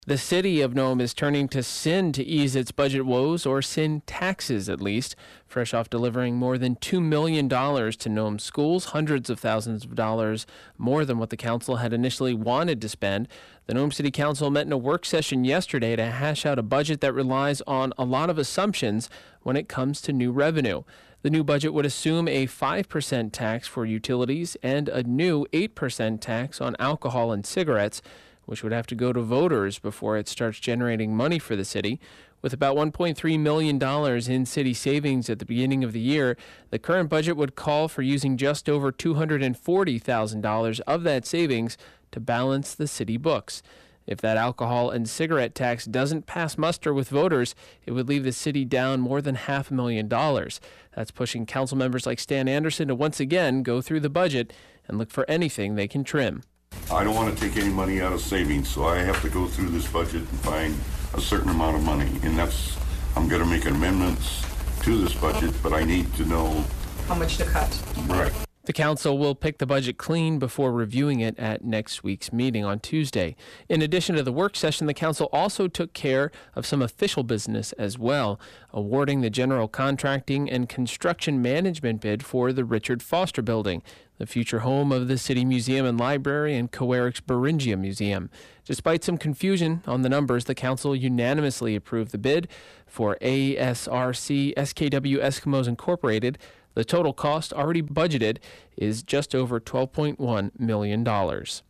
The city of Nome is turning to sin to ease its budget woes, or sin taxes at least, fresh off delivering more than $2 million to Nome schools, hundreds of thousands of dollars more than what the council had initially wanted to spend. The Nome City Council met in a work session yesterday to hash out a budget that relies on a lot of assumptions when it comes to new revenue. The new budget would assume a 5% tax for utilities and a new 8% tax on alcohol and cigarettes, which would have to go to voters before it starts generating money for the city. With about $1.3 million in city savings at the beginning of the year, the current budget would call for using just over $240,000 of that savings to balance the city books. If that alcohol and cigarette tax doesn't pass muster with voters, it would leave the city down more than $500,000. That's pushing council members like Stan Anderson to once again go through the budget and look for anything they can trim. I don't want to take any money out of savings, so I have to go through this budget and find a certain amount of money. And I'm going to make amendments to this budget, but I need to know how much to cut. Right. The council will pick the budget clean before reviewing it at next week's meeting on Tuesday. In addition to the work session, the council also took care of some official business as well, awarding the general contracting and construction management bid for the Richard Foster Building, the future home of the City Museum and Library and Coeric's Beringia Museum. Despite some confusion on the numbers, the council unanimously approved the bid for ASRC SKW Eskimos Incorporated. The total cost already budgeted is just over $12.1 million.